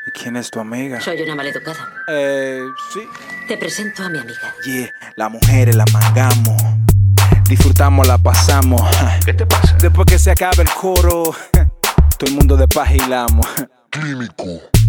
¿Y quién es tu amiga? Soy una maleducada. Sí. Te presento a mi amiga. Yeah, las mujeres la mangamos. Disfrutamos, la pasamos. ¿Qué te pasa? Después que se acabe el coro, todo el mundo de paz hilamos. Clínico.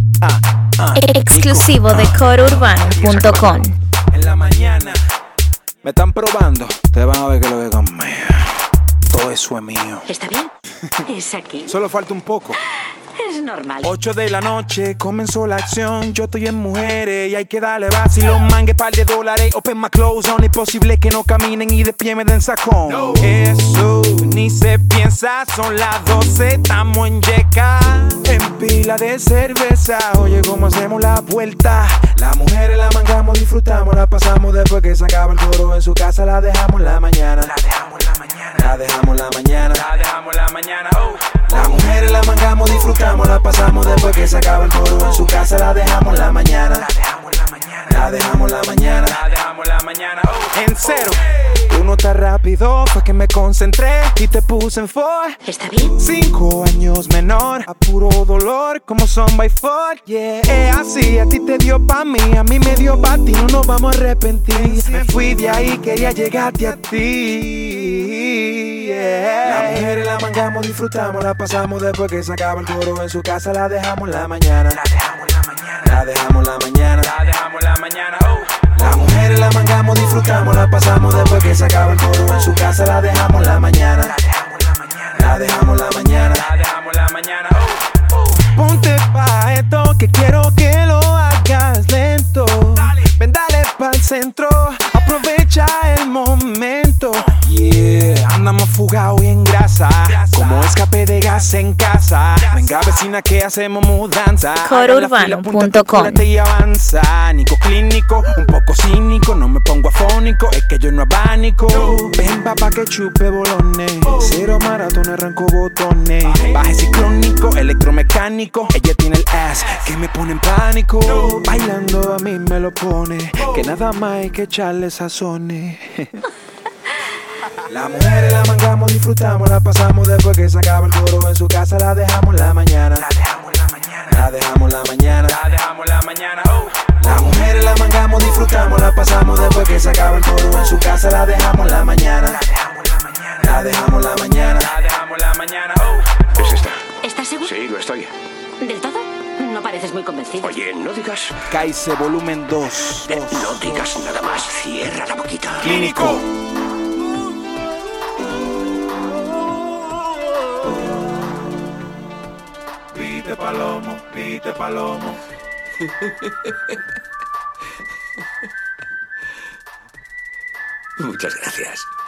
Exclusivo de corourbano.com. En la mañana me están probando. Ustedes van a ver que lo veo conmigo. Todo eso es mío. ¿Está bien? ¿Es aquí? Solo falta un poco. Es normal. 8 de la noche, comenzó la acción. Yo estoy en mujeres y hay que darle vacilón. Mangue par de dólares, open my clothes on. Imposible que no caminen y de pie me den sacón. No. Eso ni se piensa, son las 12, estamos en yeca. En pila de cerveza, oye cómo hacemos la vuelta. Las mujeres la mangamos, disfrutamos, la pasamos. Después que se acaba el coro, en su casa la dejamos en la mañana. La dejamos en la mañana. La dejamos en la mañana. La dejamos en la mañana. Oh. Las mujeres la mangamos, disfrutamos, la pasamos. Después que se acaba el coro, en su casa la dejamos en la mañana. La dejamos en la mañana. La dejamos en la mañana. La dejamos en la mañana. Oh. En cero. Tú no estás rápido, fue que me concentré y te puse en for. ¿Está bien? 5 años menor, a puro dolor, como son by four, yeah. Es así, a ti te dio pa' mí, a mí me dio pa' ti, no nos vamos a arrepentir. Me fui de ahí, quería llegarte a ti, yeah. Las mujeres la mangamos, disfrutamos, la pasamos. Después que se acaba el coro, en su casa la dejamos en la mañana. La dejamos en la mañana. La dejamos en la mañana. La dejamos en la mañana, oh. Las mujeres la mangamos, disfrutamos, la pasamos. Después que se acaba el coro, en su casa la dejamos en la mañana. La dejamos en la mañana. La dejamos en la mañana. La dejamos en la mañana, oh, oh. Ponte pa' esto, que quiero que lo hagas lento. Dale. Ven, dale pa'l centro, aprovecha el momento. Yeah, andamos fugados y en grasa, como escape de gas en casa. Venga vecina que hacemos mudanza. corourbano.com. Y avanza, Nico clínico, un poco cínico, no me pongo afónico, es que yo no abanico. Ven papá que chupe bolones, cero maratón, arranco botones. Baje ciclónico, electromecánico, ella tiene el ass que me pone en pánico. Bailando a mí me lo pone, que nada más hay que echarle sazones. Las mujeres la mangamos, disfrutamos, la pasamos. Después que se acaba el coro, en su casa la dejamos en la mañana. La dejamos en la mañana. La dejamos en la mañana. La dejamos en la mañana, oh. Las mujeres la mangamos, disfrutamos, la pasamos. Después que se acaba el coro, en su casa la dejamos en la mañana. La dejamos en la mañana. La dejamos en la mañana. La dejamos en la mañana, oh. ¿Es esta? ¿Estás seguro? Sí, lo estoy. ¿Del todo? No pareces muy convencido. Oye, no digas... Caice volumen 2. No digas nada más. Cierra la boquita. Clínico. Pite palomo, pite palomo. Muchas gracias.